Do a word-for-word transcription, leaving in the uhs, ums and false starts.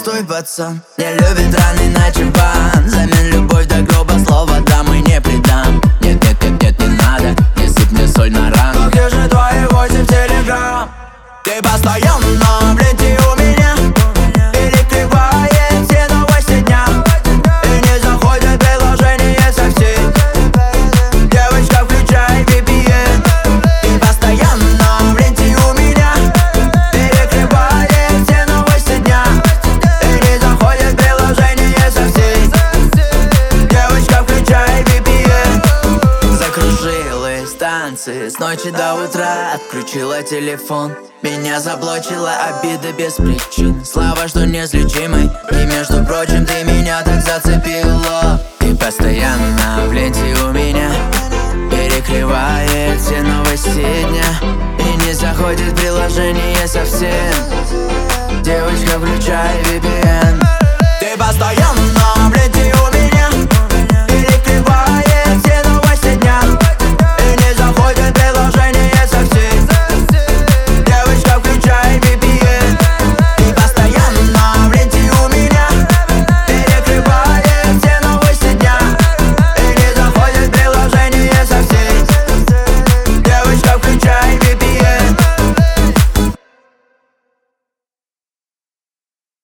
простой пацан, не любит раны на чемпан. Замен любовь до гроба, слова да мы не предам. Нет, нет, нет, нет, не надо, не сыпь мне соль на рану. Но где же твои восемь телеграмм? Ты постоянно в ленте у меня, перекрывает все новости дня. И не заходят приложения совсем. Девочка, включай ви пи эн. Ты постоянно в ленте у меня, перекрывает все новости дня. И не заходят приложения совсем. Девочка, включай ви пи эн. Закружилась танцы с ночи до утра, отключила телефон. Меня заблочила обида без причин. Слава, что неизлечимой. И между прочим, ты меня так зацепила. Ты постоянно в ленте у меня, перекрывает все новости дня. И не заходит приложение совсем. Девочка, включай ви пи эн. Ты постоянно